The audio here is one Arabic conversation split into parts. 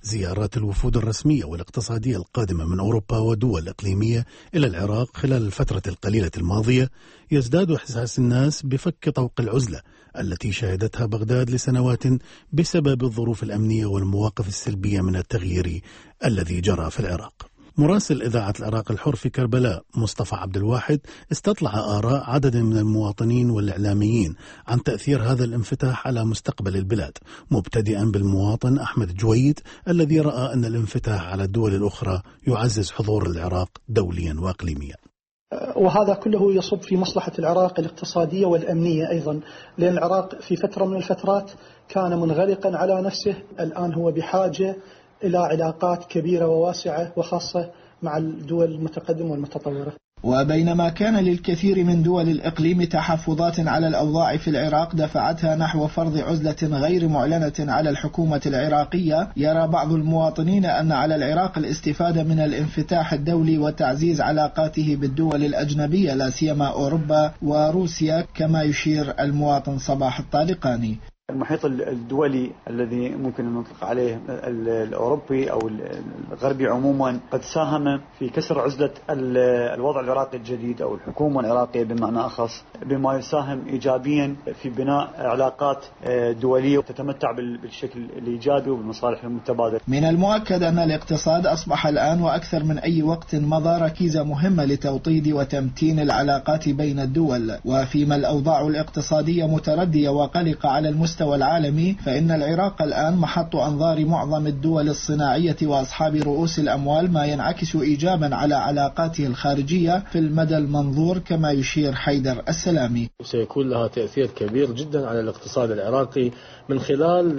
زيارات الوفود الرسمية والاقتصادية القادمة من أوروبا ودول إقليمية إلى العراق خلال الفترة القليلة الماضية يزداد إحساس الناس بفك طوق العزلة التي شهدتها بغداد لسنوات بسبب الظروف الأمنية والمواقف السلبية من التغيير الذي جرى في العراق. مراسل إذاعة العراق الحر في كربلاء مصطفى عبد الواحد استطلع آراء عدد من المواطنين والإعلاميين عن تأثير هذا الانفتاح على مستقبل البلاد، مبتدئا بالمواطن أحمد جويد الذي رأى أن الانفتاح على الدول الأخرى يعزز حضور العراق دوليا وإقليميا. وهذا كله يصب في مصلحة العراق الاقتصادية والأمنية أيضا، لأن العراق في فترة من الفترات كان منغلقا على نفسه، الآن هو بحاجة إلى علاقات كبيرة وواسعة وخاصة مع الدول المتقدمة والمتطورة. وبينما كان للكثير من دول الإقليم تحفظات على الأوضاع في العراق دفعتها نحو فرض عزلة غير معلنة على الحكومة العراقية، يرى بعض المواطنين أن على العراق الاستفادة من الانفتاح الدولي وتعزيز علاقاته بالدول الأجنبية لا سيما أوروبا وروسيا، كما يشير المواطن صباح الطالقاني. المحيط الدولي الذي ممكن أن نطلق عليه الأوروبي أو الغربي عموما قد ساهم في كسر عزلة الوضع العراقي الجديد أو الحكومة العراقية بمعنى أخص، بما يساهم إيجابيا في بناء علاقات دولية تتمتع بالشكل الإيجابي وبالمصالح المتبادلة. من المؤكد أن الاقتصاد أصبح الآن وأكثر من أي وقت مضى ركيزة مهمة لتوطيد وتمتين العلاقات بين الدول، وفيما الأوضاع الاقتصادية متردية وقلقة على المستوى العالمي، فإن العراق الآن محط أنظار معظم الدول الصناعية وأصحاب رؤوس الأموال، ما ينعكس إيجابا على علاقاته الخارجية في المدى المنظور، كما يشير حيدر السلامي. سيكون لها تأثير كبير جدا على الاقتصاد العراقي من خلال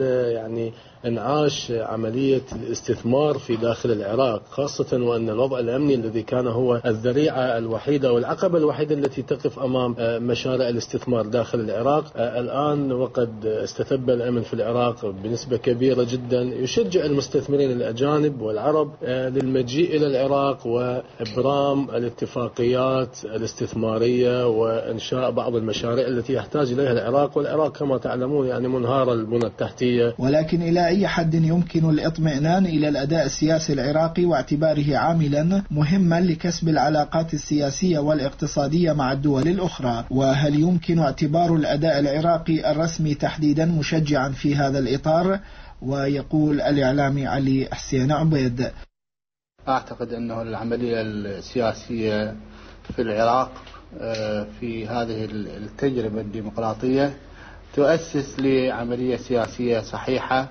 انعاش عملية الاستثمار في داخل العراق، خاصة وأن الوضع الأمني الذي كان هو الذريعة الوحيدة والعقبة الوحيدة التي تقف أمام مشاريع الاستثمار داخل العراق الآن، وقد استتب الأمن في العراق بنسبة كبيرة جدا يشجع المستثمرين الأجانب والعرب للمجيء إلى العراق وإبرام الاتفاقيات الاستثمارية وإنشاء بعض المشاريع التي يحتاج إليها العراق، والعراق كما تعلمون يعني منهار البنى التحتية. ولكن إلى أي حد يمكن الاطمئنان إلى الأداء السياسي العراقي واعتباره عاملا مهما لكسب العلاقات السياسية والاقتصادية مع الدول الأخرى؟ وهل يمكن اعتبار الأداء العراقي الرسمي تحديدا مشجعا في هذا الإطار؟ ويقول الإعلامي علي حسين عبيد: أعتقد أنه العملية السياسية في العراق في هذه التجربة الديمقراطية تؤسس لعملية سياسية صحيحة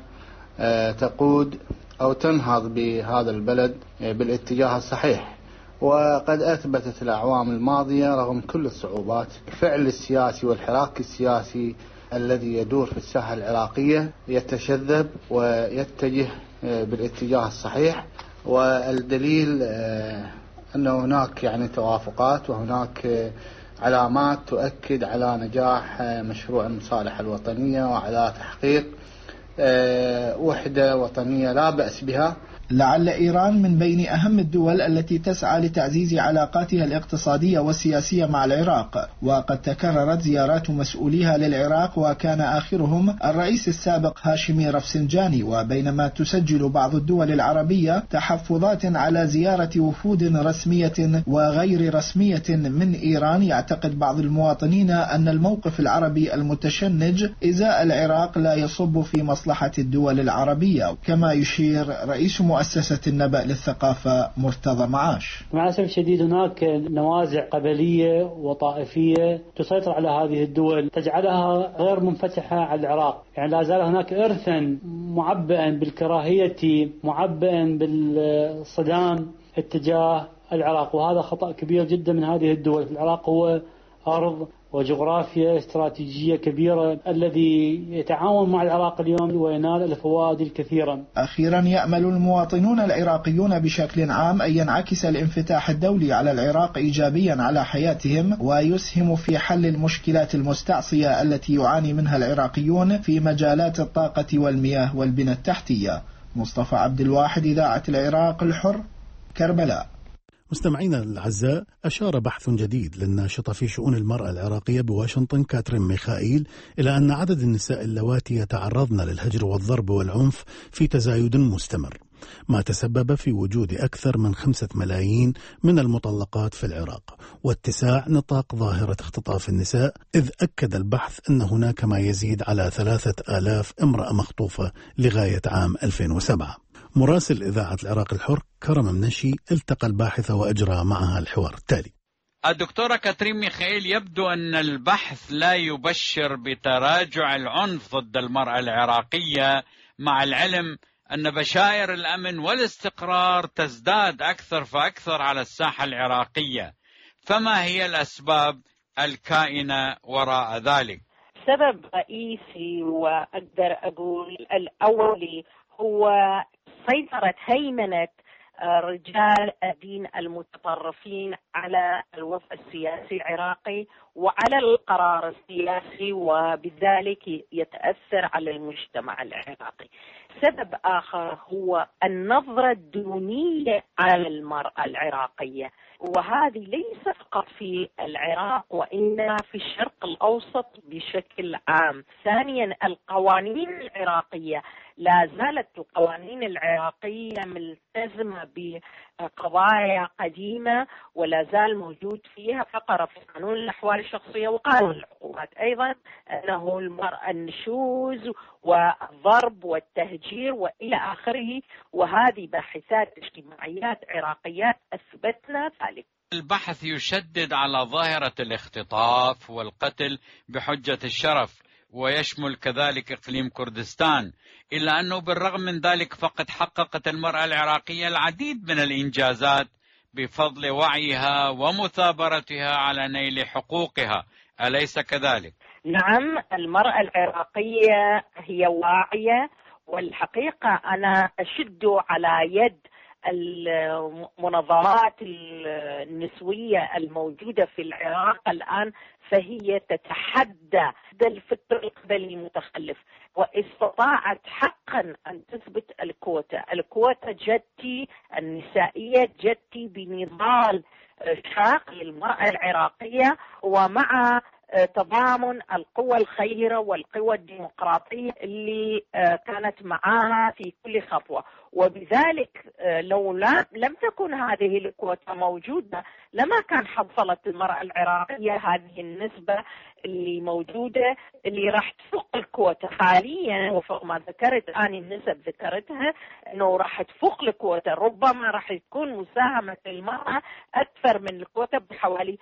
تقود أو تنهض بهذا البلد بالاتجاه الصحيح. وقد أثبتت الأعوام الماضية رغم كل الصعوبات الفعل السياسي والحراك السياسي الذي يدور في الساحة العراقية يتشذب ويتجه بالاتجاه الصحيح، والدليل أن هناك يعني توافقات وهناك علامات تؤكد على نجاح مشروع المصالحة الوطنية وعلى تحقيق وحدة وطنية لا بأس بها. لعل إيران من بين أهم الدول التي تسعى لتعزيز علاقاتها الاقتصادية والسياسية مع العراق، وقد تكررت زيارات مسؤوليها للعراق وكان آخرهم الرئيس السابق هاشمي رفسنجاني. وبينما تسجل بعض الدول العربية تحفظات على زيارة وفود رسمية وغير رسمية من إيران، يعتقد بعض المواطنين أن الموقف العربي المتشنج إزاء العراق لا يصب في مصلحة الدول العربية، كما يشير رئيس مؤسسة النبأ للثقافة مرتضى معاش. مع الأسف الشديد هناك نوازع قبلية وطائفية تسيطر على هذه الدول تجعلها غير منفتحة على العراق، يعني لا زال هناك إرثا معبئا بالكراهية معبئا بالصدام اتجاه العراق، وهذا خطأ كبير جدا من هذه الدول. العراق هو أرض وجغرافيا استراتيجية كبيرة الذي يتعاون مع العراق اليوم وينال الفوائد الكثيرة. أخيرا يأمل المواطنون العراقيون بشكل عام أن ينعكس الانفتاح الدولي على العراق إيجابيا على حياتهم ويسهم في حل المشكلات المستعصية التي يعاني منها العراقيون في مجالات الطاقة والمياه والبنى التحتية. مصطفى عبد الواحد، إذاعة العراق الحر، كربلاء. مستمعينا الأعزاء، أشار بحث جديد للناشطة في شؤون المرأة العراقية بواشنطن كاترين ميخائيل إلى أن عدد النساء اللواتي يتعرضن للهجر والضرب والعنف في تزايد مستمر، ما تسبب في وجود أكثر من 5 ملايين من المطلقات في العراق واتساع نطاق ظاهرة اختطاف النساء، إذ أكد البحث أن هناك ما يزيد على 3000 امرأة مخطوفة لغاية عام 2007. مراسل إذاعة العراق الحر كرم منشي التقى الباحثة وأجرى معها الحوار التالي. الدكتورة كاترين ميخائيل، يبدو أن البحث لا يبشر بتراجع العنف ضد المرأة العراقية، مع العلم أن بشائر الأمن والاستقرار تزداد أكثر فأكثر على الساحة العراقية، فما هي الأسباب الكائنة وراء ذلك؟ سبب رئيسي وأقدر أقول الأولي هو سيطرة هيمنة رجال الدين المتطرفين على الوضع السياسي العراقي وعلى القرار السياسي، وبذلك يتأثر على المجتمع العراقي. سبب آخر هو النظرة الدونية على المرأة العراقية، وهذه ليس فقط في العراق وإنما في الشرق الأوسط بشكل عام. ثانيا، القوانين العراقية لا زالت القوانين العراقية ملتزمة بقضايا قديمة، ولا زال موجود فيها فقرة في قانون الأحوال الشخصية وقانون العقوبات أيضا أنه المرأة النشوز والضرب والتهجير وإلى آخره، وهذه باحثات اجتماعيات عراقيات أثبتنا ذلك. البحث يشدد على ظاهرة الاختطاف والقتل بحجة الشرف، ويشمل كذلك إقليم كردستان، إلا أنه بالرغم من ذلك فقد حققت المرأة العراقية العديد من الإنجازات بفضل وعيها ومثابرتها على نيل حقوقها، أليس كذلك؟ نعم، المرأة العراقية هي واعية، والحقيقة أنا أشد على يد المنظمات النسوية الموجودة في العراق الآن، فهي تتحدى الفكر القبلي المتخلف، واستطاعت حقا أن تثبت الكوتا جدتي النسائية جدتي بنضال شاق للمرأة العراقية، ومع تضامن القوى الخيرة والقوى الديمقراطية اللي كانت معها في كل خطوة. وبذلك لو لم تكن هذه الكوتا موجودة لما كان حصلت المرأة العراقية هذه النسبة اللي موجودة، اللي راح تفوق الكوتا حاليا. وفوق ما ذكرت أنا النسب ذكرتها أنه راح تفوق الكوتا، ربما راح تكون مساهمة المرأة أكثر من الكوتا بحوالي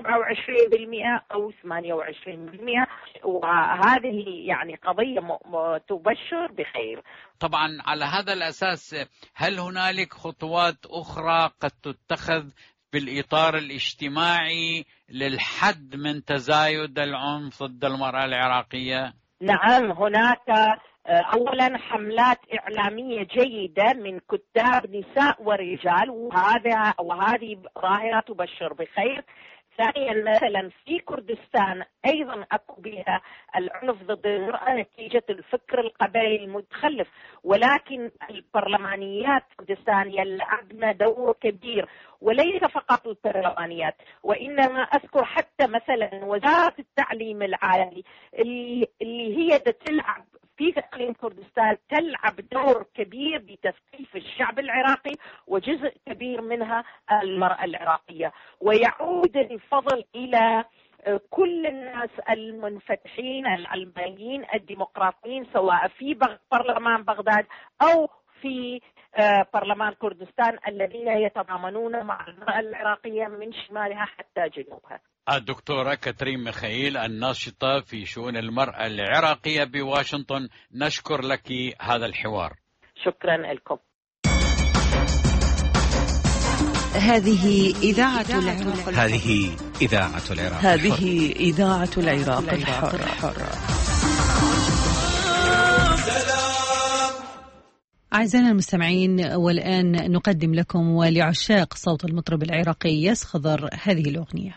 27% أو 28%، وهذه يعني قضية تبشر بخير. طبعا على هذا الأساس، هل هنالك خطوات أخرى قد تتخذ بالإطار الاجتماعي للحد من تزايد العنف ضد المرأة العراقية؟ نعم، هناك أولا حملات إعلامية جيدة من كتاب نساء ورجال، وهذه ظاهرة تبشر بخير. ثانيا، مثلا في كردستان أيضا أكو بها العنف ضد المرأة نتيجة الفكر القبلي المتخلف، ولكن البرلمانيات كردستان يلعبن دور كبير، وليس فقط البرلمانيات، وإنما أذكر حتى مثلا وزارة التعليم العالي اللي هي تلعب في إقليم كردستان، تلعب دور كبير بتثقيف الشعب العراقي، وجزء كبير منها المرأة العراقية. ويعود الفضل إلى كل الناس المنفتحين العلمانيين الديمقراطيين، سواء في برلمان بغداد أو في برلمان كردستان، الذين يتضامنون مع المرأة العراقية من شمالها حتى جنوبها. الدكتورة كاترين ميخائيل، الناشطة في شؤون المرأة العراقية بواشنطن، نشكر لك هذا الحوار. شكرا لكم. هذه إذاعة العراق. هذه إذاعة العراق. هذه إذاعة العراق الحر. أعزائنا المستمعين، والآن نقدم لكم ولعشاق صوت المطرب العراقي يسخضر هذه الأغنية.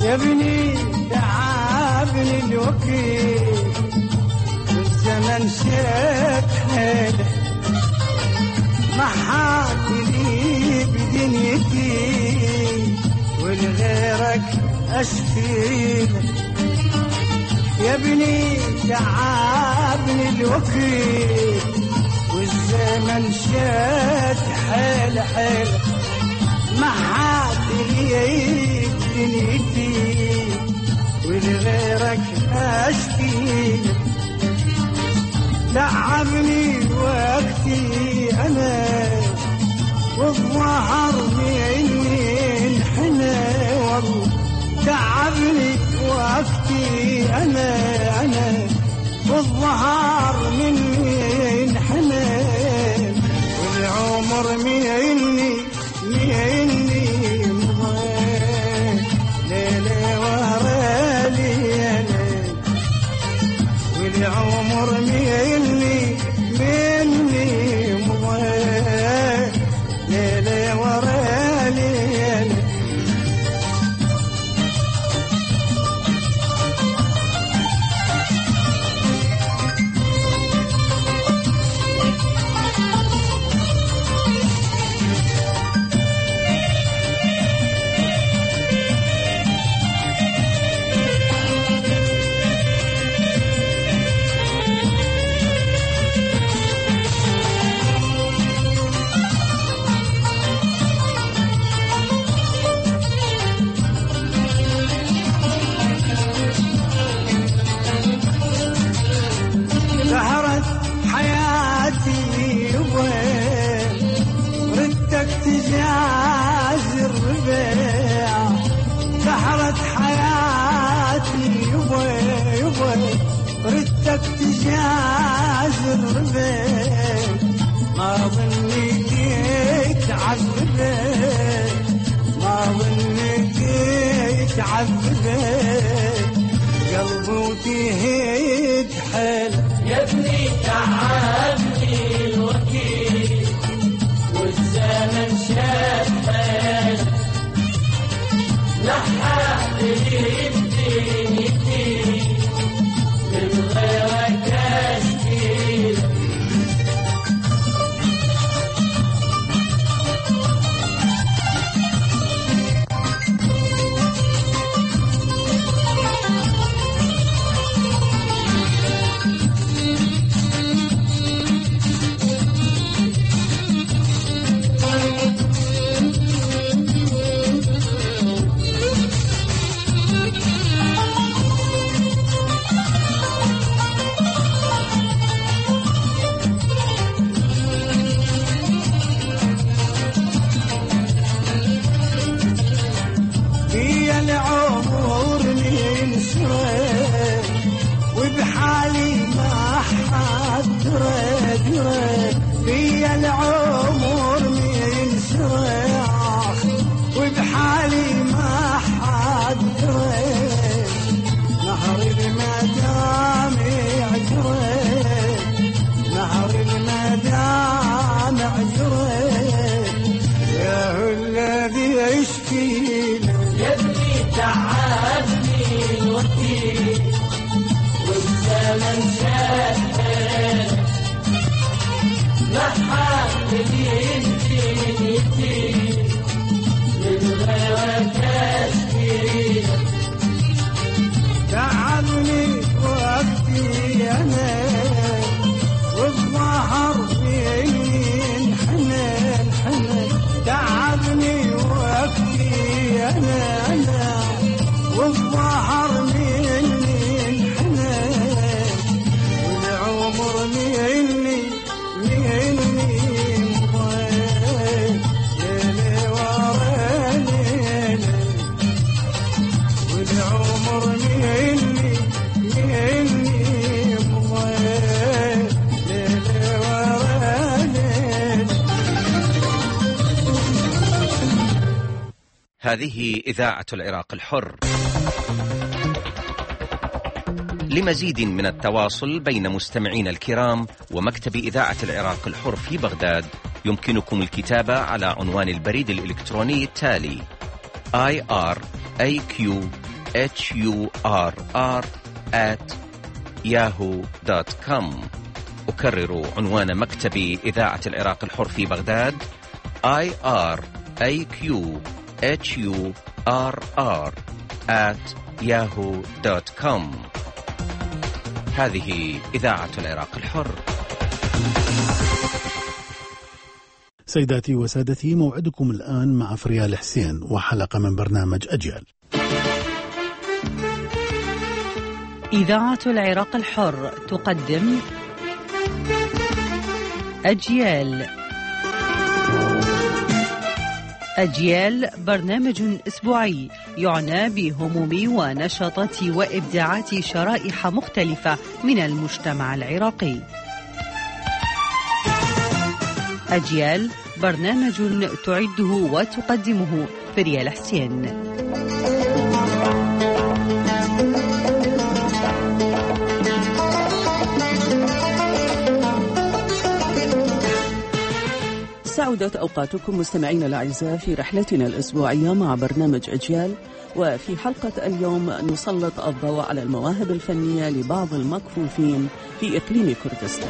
يا ابني تعبني الوكيل والزمن شاد حيله ما حد لي بدنيتي ولغيرك أشكيله يا ابني تعبني الوكيل والزمن شاد حيله حيله ما حد لي بدنيتي ولغيرك أشكيله تعبني وقتي أنا والظهر مني انحنى والله تعبني وقتي أنا والظهر مني انحنى والعمر مني مضى ليلة ورا ليلة والعمر مني مضى ليلة ورا ليلة تجاز الربيع ما ظنيت تعذبت ما ظنيت تعذبت قلبي وتهيج حيل يا ابني تعبني الوكيل والزمن شاد حيل لحق لي بدنيتي من غيرك أشكيل هذه إذاعة العراق الحر. لمزيد من التواصل بين مستمعين الكرام ومكتب إذاعة العراق الحر في بغداد يمكنكم الكتابة على عنوان البريد الإلكتروني التالي iraq@icrw.org. HURR@yahoo.com. أكرر عنوان مكتب إذاعة العراق الحر في بغداد: IRAQHURR@yahoo.com. هذه إذاعة العراق الحر. سيداتي وسادتي، موعدكم الآن مع فريال حسين وحلقة من برنامج أجيال. إذاعة العراق الحر تقدم أجيال. أجيال برنامج أسبوعي يعنى بهموم ونشاطات وإبداعات شرائح مختلفة من المجتمع العراقي. أجيال برنامج تعده وتقدمه فريال حسين. سعدت أوقاتكم مستمعين الأعزاء في رحلتنا الأسبوعية مع برنامج أجيال. وفي حلقة اليوم نسلط الضوء على المواهب الفنية لبعض المكفوفين في إقليم كردستان.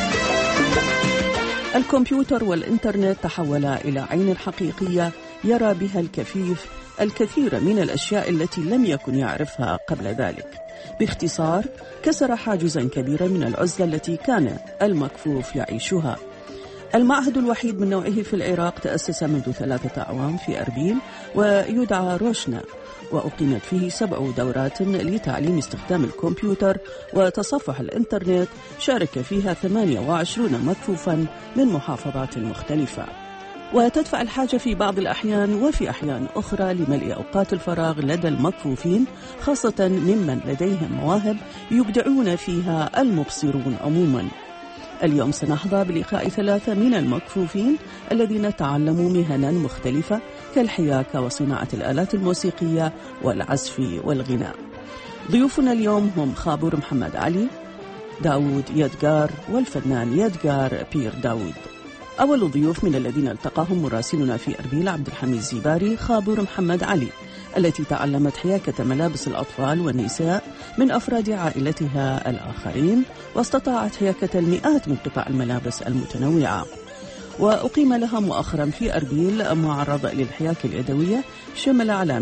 الكمبيوتر والإنترنت تحولا إلى عين حقيقية يرى بها الكفيف الكثير من الأشياء التي لم يكن يعرفها قبل ذلك. باختصار، كسر حاجزا كبيرا من العزلة التي كان المكفوف يعيشها. المعهد الوحيد من نوعه في العراق تأسس منذ 3 أعوام في أربيل ويدعى روشنا، وأقيمت فيه 7 دورات لتعليم استخدام الكمبيوتر وتصفح الإنترنت، شارك فيها 28 مكفوفا من محافظات مختلفة. وتدفع الحاجة في بعض الأحيان وفي أحيان أخرى لملء أوقات الفراغ لدى المكفوفين، خاصة ممن لديهم مواهب يبدعون فيها المبصرون عموما. اليوم سنحظى بلقاء 3 من المكفوفين الذين تعلموا مهنا مختلفة كالحياكة وصناعة الآلات الموسيقية والعزف والغناء. ضيوفنا اليوم هم خابور محمد علي، داود يدقار، والفنان يدقار بير داود. أول ضيوف من الذين التقاهم مراسلنا في أربيل عبد الحميد زيباري خابور محمد علي، التي تعلمت حياكة ملابس الأطفال والنساء من أفراد عائلتها الآخرين، واستطاعت حياكة المئات من قطع الملابس المتنوعة. وأقيم لها مؤخرا في أربيل معرض للحياكة اليدوية شمل على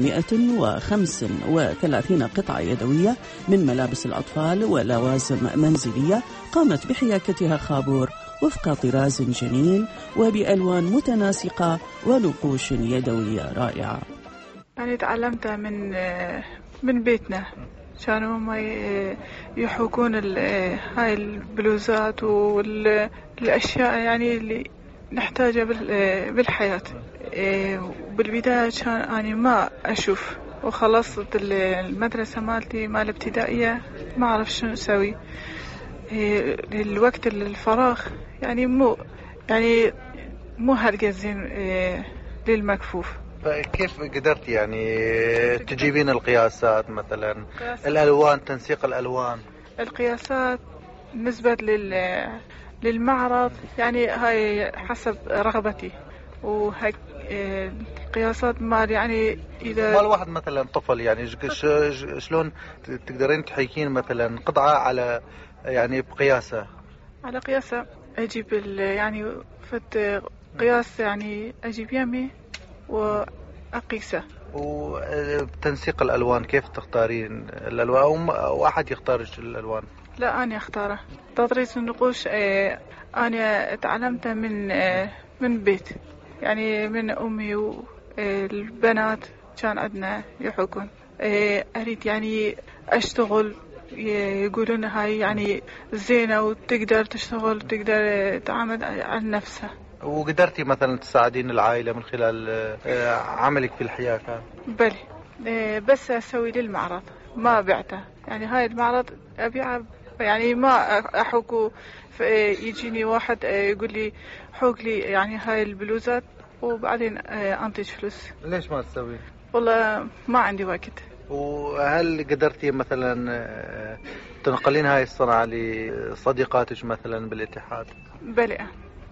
135 قطعة يدوية من ملابس الأطفال ولوازم منزلية قامت بحياكتها خابور وفق طراز جميل وبألوان متناسقة ونقوش يدوية رائعة. يعني تعلمتها من بيتنا، كانوا هم يحوكون هاي البلوزات والأشياء يعني اللي نحتاجها بالحياة. بالبداية كان أنا ما أشوف، وخلصت المدرسة مالتي مال ابتدائية ما أعرف شنو أسوي. الوقت الفراغ يعني مو هالجزين للمكفوف. كيف قدرت يعني تجيبين القياسات مثلا، الألوان، تنسيق الألوان؟ القياسات بالنسبة للمعرض يعني هاي حسب رغبتي، وهيك القياسات مال يعني إذا مال واحد مثلا طفل يعني شلون تقدرين تحيكين مثلا قطعة على يعني بقياسة؟ على قياسة أجيب يعني فت قياس يعني أجيب يمي وأقيسه. وتنسيق الألوان كيف تختارين الألوان أو أحد يختار الألوان؟ لا، أنا أختاره. تطريز النقوش أنا تعلمته من بيت، يعني من أمي والبنات كان عندنا يحكون. أريد يعني أشتغل، يقولون هاي يعني زينة وتقدر تشتغل وتقدر تعمل عن نفسها. وقدرتي مثلا تساعدين العائلة من خلال عملك في الحياكة؟ بلي، بس أسوي للمعرض ما بعته. يعني هاي المعرض أبيعه، يعني ما أحوكه. يجيني واحد يقول لي حوك لي يعني هاي البلوزات وبعدين أنتج فلوس. ليش ما تسوي؟ والله ما عندي وقت. وهل قدرتي مثلا تنقلين هاي الصنعة لصديقاتك مثلا بالاتحاد؟ بلي.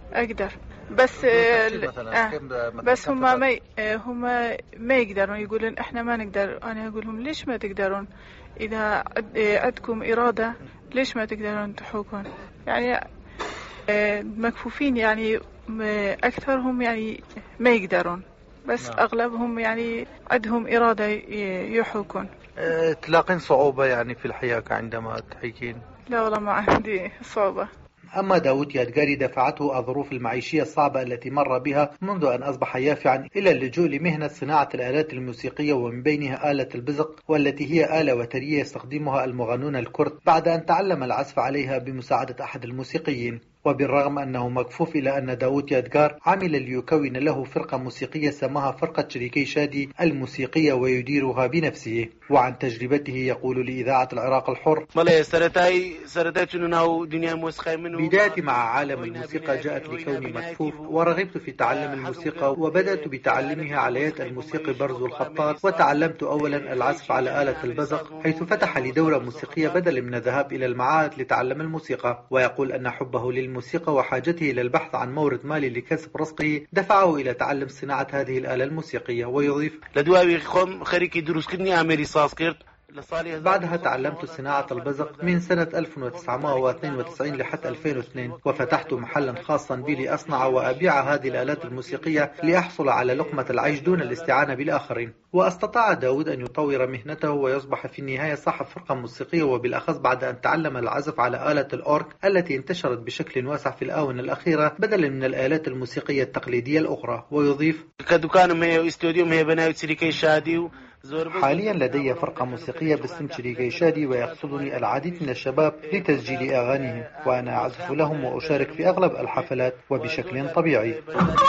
أقدر بس بس هم ما يقدرون، يقولون إحنا ما نقدر. أنا أقول لهم ليش ما تقدرون؟ إذا عندكم إرادة ليش ما تقدرون تحوكون؟ يعني مكفوفين يعني أكثرهم يعني ما يقدرون، بس أغلبهم يعني عندهم إرادة يحوكون. تلاقين صعوبة يعني في الحياة عندما تحيكين؟ لا والله ما عندي صعوبة. أما داود يادقاري دفعته الظروف المعيشية الصعبة التي مر بها منذ أن أصبح يافعا إلى اللجوء لمهنة صناعة الآلات الموسيقية، ومن بينها آلة البزق، والتي هي آلة وترية يستخدمها المغنون الكرد بعد أن تعلم العزف عليها بمساعدة أحد الموسيقيين. وبالرغم أنه مكفوف إلى أن داود يادقار عمل ليكون له فرقة موسيقية سماها فرقة شريكي شادي الموسيقية ويديرها بنفسه. وعن تجربته يقول لإذاعة العراق الحر: بدايتي مع عالم الموسيقى جاءت لكوني مكفوف، ورغبت في تعلم الموسيقى، وبدأت بتعلمها على يد الموسيقي برزو الخطاط، وتعلمت أولا العزف على آلة البزق، حيث فتح لي دورة موسيقية بدلا من الذهاب إلى المعاهد لتعلم الموسيقى. ويقول أن حبه للموسيقى وحاجته إلى البحث عن مورد مالي لكسب رزقه دفعه إلى تعلم صناعة هذه الآلة الموسيقية. ويضيف: بعدها تعلمت صناعة البزق من سنة 1992 لحد 2002، وفتحت محلا خاصا بي لأصنع وأبيع هذه الآلات الموسيقية لأحصل على لقمة العيش دون الاستعانة بالآخرين. واستطاع داود أن يطور مهنته ويصبح في النهاية صاحب فرقة موسيقية، وبالأخص بعد أن تعلم العزف على آلة الأورك التي انتشرت بشكل واسع في الآونة الأخيرة بدلا من الآلات الموسيقية التقليدية الأخرى. ويضيف: حاليا لدي فرقة موسيقية باسم شريكي شادي، ويقصدني العديد من الشباب لتسجيل أغانيهم، وأنا أعزف لهم وأشارك في أغلب الحفلات وبشكل طبيعي.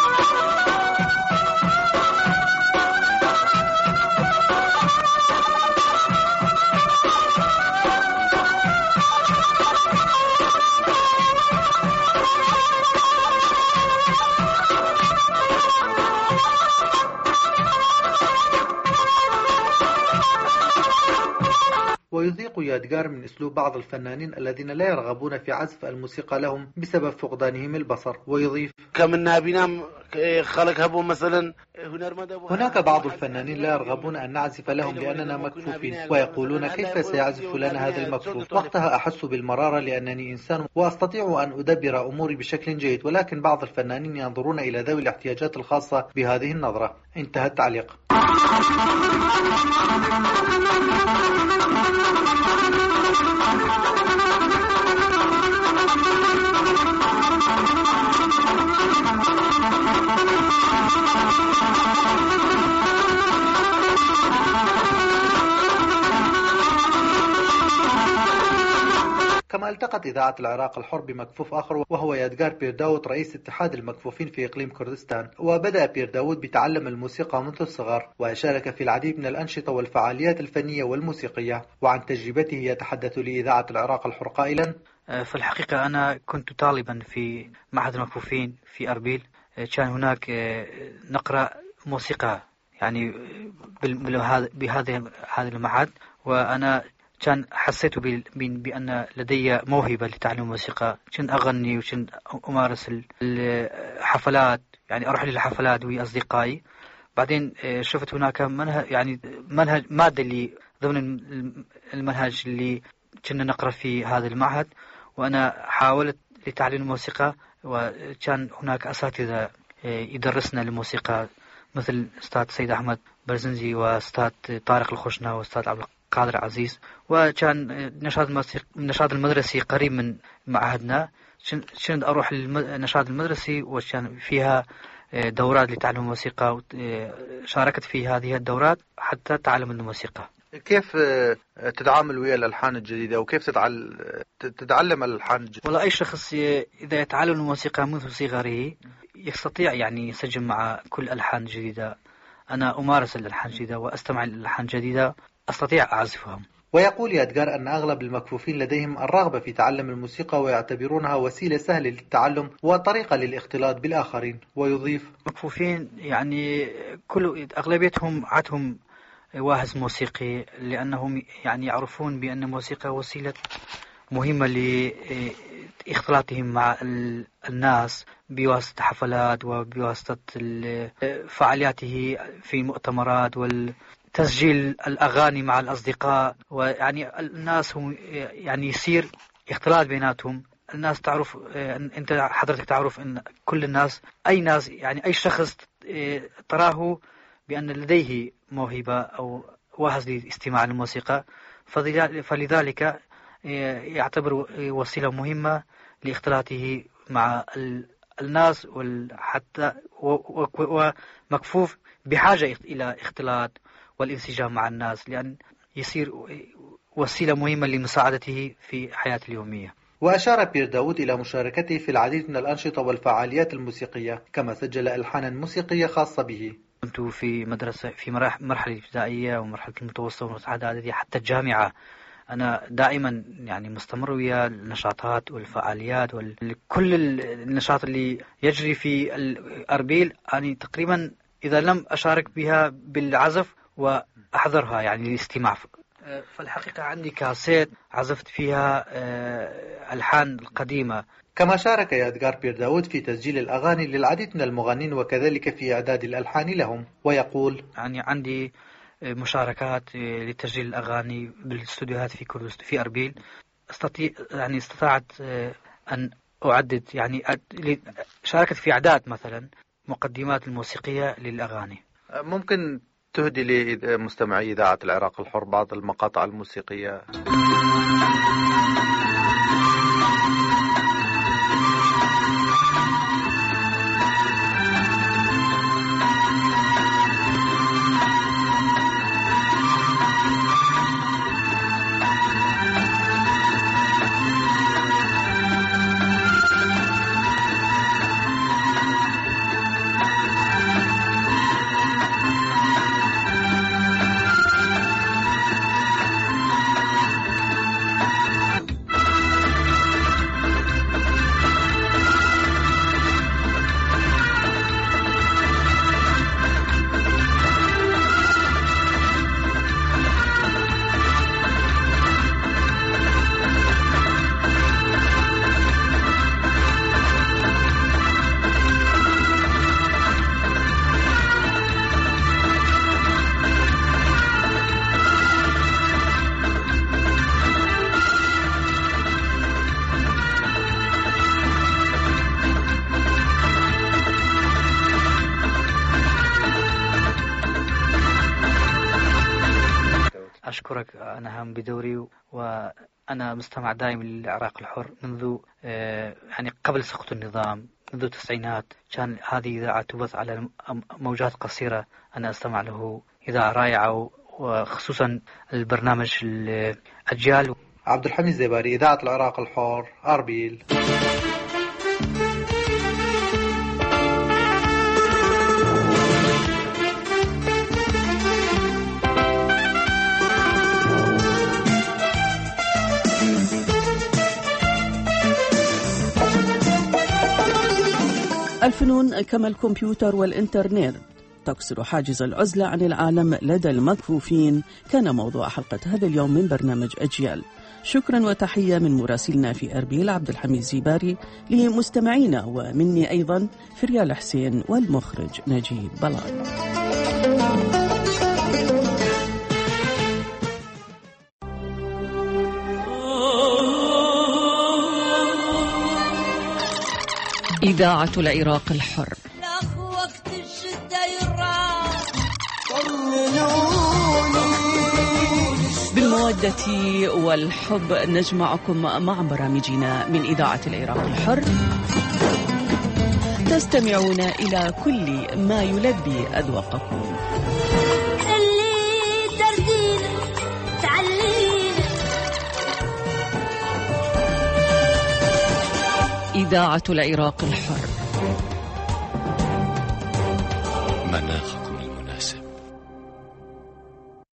ويضيق يادقار من أسلوب بعض الفنانين الذين لا يرغبون في عزف الموسيقى لهم بسبب فقدانهم البصر. ويضيف: هناك بعض الفنانين لا يرغبون أن نعزف لهم لأننا مكفوفين، ويقولون كيف سيعزف لنا هذا المكفوف. وقتها أحس بالمرارة لأنني إنسان وأستطيع أن أدبر أموري بشكل جيد، ولكن بعض الفنانين ينظرون إلى ذوي الاحتياجات الخاصة بهذه النظرة. انتهى التعليق. كما التقت إذاعة العراق الحر بمكفوف آخر، وهو يادقار بيرداود رئيس اتحاد المكفوفين في إقليم كردستان. وبدأ بيرداود بتعلم الموسيقى منذ الصغر، وشارك في العديد من الأنشطة والفعاليات الفنية والموسيقية. وعن تجربته يتحدث لإذاعة العراق الحر قائلا: في الحقيقة أنا كنت طالبا في معهد المكفوفين في أربيل، كان هناك نقرأ موسيقى يعني بهذا المعهد، وأنا كان حسيت بأن لدي موهبة لتعلم الموسيقى. كنت أغني وكنت أمارس الحفلات، يعني أروح للحفلات ويا أصدقائي. بعدين شفت هناك منهج مادة اللي ضمن المنهج اللي كنا نقرأ في هذا المعهد، وأنا حاولت لتعليم الموسيقى، وكان هناك أساتذة يدرسنا الموسيقى مثل أستاذ سيد أحمد برزنزي وأستاذ طارق الخشنة وأستاذ عبد القادر عزيز. وكان النشاط المدرسي قريب من معهدنا، كنت أروح للنشاط المدرسي وكان فيها دورات لتعلم الموسيقى، شاركت في هذه الدورات حتى تعلم الموسيقى. كيف تتعامل ويا الألحان الجديدة، وكيف تتعلم الألحان الجديدة؟ والله أي شخص إذا يتعلم الموسيقى منذ صغره يستطيع يعني يسجل مع كل ألحان جديدة. أنا أمارس الألحان الجديدة وأستمع للألحان الجديدة، أستطيع أعزفهم. ويقول يادقار أن أغلب المكفوفين لديهم الرغبة في تعلم الموسيقى، ويعتبرونها وسيلة سهلة للتعلم وطريقة للاختلاط بالآخرين. ويضيف: المكفوفين يعني أغلبيتهم عندهم واهز موسيقي، لأنهم يعني يعرفون بأن الموسيقى وسيلة مهمة لاختلاطهم مع الناس بواسطة حفلات وبواسطة فعالياته في مؤتمرات تسجيل الأغاني مع الأصدقاء، ويعني الناس هم يعني يصير اختلاط بيناتهم. الناس تعرف، أنت حضرتك تعرف أن كل الناس، أي ناس يعني أي شخص تراه بأن لديه موهبة أو وهز لاستماع الموسيقى، فلذلك يعتبر وسيلة مهمة لاختلاطه مع الناس، وحتى ومكفوف بحاجة إلى اختلاط والانسجام مع الناس، لأن يصير وسيلة مهمة لمساعدته في حياته اليومية. وأشار بيير داود إلى مشاركته في العديد من الأنشطة والفعاليات الموسيقية، كما سجل ألحانا موسيقية خاصة به. كنت في مدرسة في مرحلة ابتدائية ومرحلة المتوسطة ومرحلة الإعدادية حتى الجامعة. أنا دائما يعني مستمر ويا النشاطات والفعاليات وكل النشاط اللي يجري في أربيل. يعني تقريبا إذا لم أشارك بها بالعزف وأحضرها يعني للاستماع. فالحقيقة عندي كاسيت عزفت فيها ألحان القديمة. كما شارك يادغار بيير داود في تسجيل الأغاني للعديد من المغنين وكذلك في إعداد الألحان لهم، ويقول: يعني عندي مشاركات لتسجيل الأغاني بالاستوديوهات في أربيل. استطعت أن أعدد، يعني شاركت في إعداد مثلا مقدمات الموسيقية للأغاني. ممكن تهدي لمستمعي إذاعة العراق الحر بعض المقاطع الموسيقية؟ أشكرك أنا هم بدوري، وأنا مستمع دائم للعراق الحر منذ يعني قبل سقوط النظام، منذ التسعينات. كان هذه إذاعة تبث على موجات قصيرة، أنا أستمع له، إذاعة رائعة، وخصوصا البرنامج الأجيال. عبد الحميد زيباري، إذاعة العراق الحر، أربيل. الفنون كما الكمبيوتر والإنترنت تكسر حاجز العزلة عن العالم لدى المكفوفين، كان موضوع حلقة هذا اليوم من برنامج أجيال. شكرا وتحية من مراسلنا في أربيل عبد الحميد زيباري، لمستمعينا ومني أيضا فريال حسين، والمخرج نجيب بلال. إذاعة العراق الحر. وقت الشدة يراس بالمودة والحب نجمعكم مع برامجنا من إذاعة العراق الحر. تستمعون إلى كل ما يلبي أذواقكم. اللي تردينا تعلينا. إذاعة العراق الحر. مناخ